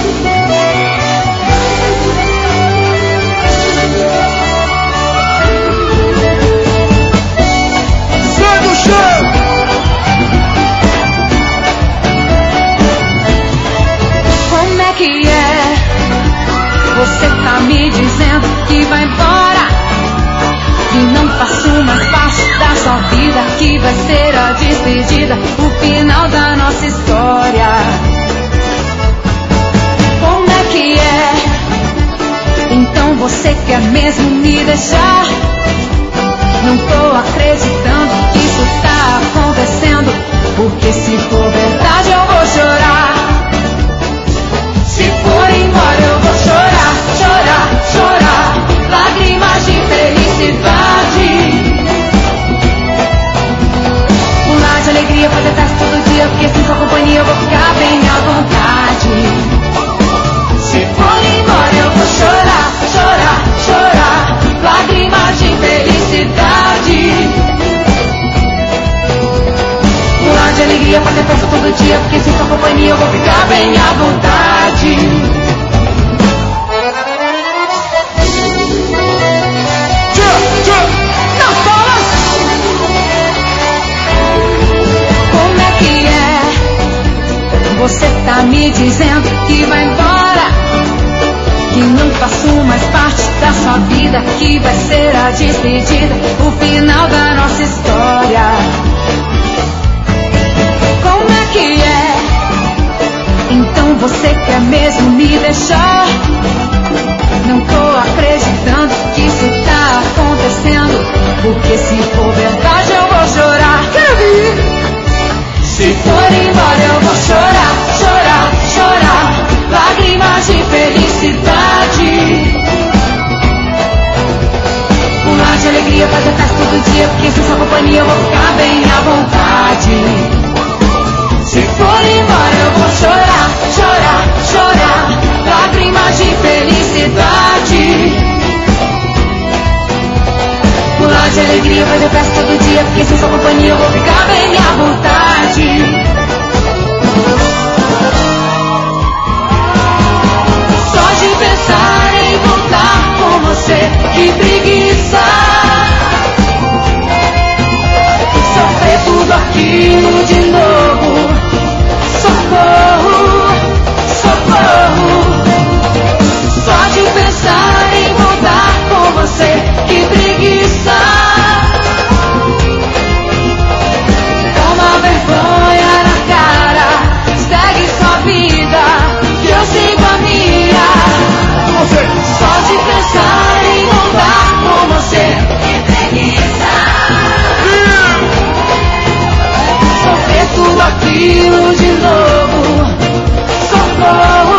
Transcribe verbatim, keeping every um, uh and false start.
Como é que é? Você tá me dizendo que vai embora, que não faço mais parte da sua vida, que vai ser a despedida, o final da nossa história. Como é que é? Então você quer mesmo me deixar? Não tô acreditando que isso tá acontecendo, porque se for verdade eu vou chorar. Se for embora eu vou chorar, chorar, chorar, lágrimas de felicidade. Pular de alegria, fazer festa todo dia, porque sem sua companhia eu vou ficar bem à vontade. Se for embora eu vou chorar, chorar, chorar, lágrimas de felicidade. Pular de alegria, fazer festa todo dia, porque sem sua companhia eu vou ficar bem à vontade. Como é que é? Você tá me dizendo que vai embora, que não faço mais parte da sua vida, que vai ser a despedida, o final da nossa história. Como é que é? Então você quer mesmo me deixar? Não tô acreditando que isso tá acontecendo, porque se for verdade eu vou chorar. Se for embora eu vou chorar, chorar, chorar, lágrimas de felicidade. Pular de alegria, fazer festa todo dia, porque sem sua companhia eu vou ficar bem à vontade. Se for embora eu vou chorar, chorar, chorar, lágrimas de felicidade. Pular de alegria, fazer festa todo dia, porque sem sua companhia eu vou ficar bem à vontade. Só de pensar em voltar com você, que preguiça. Sofrer tudo aquilo de novo. Socorro, socorro. Só de pensar em voltar com você, que preguiça. Toma vergonha na cara, segue sua vida, que eu sigo a minha. Só de pensar em voltar com você, que preguiça. Sofrer tudo aquilo de novo. Socorro.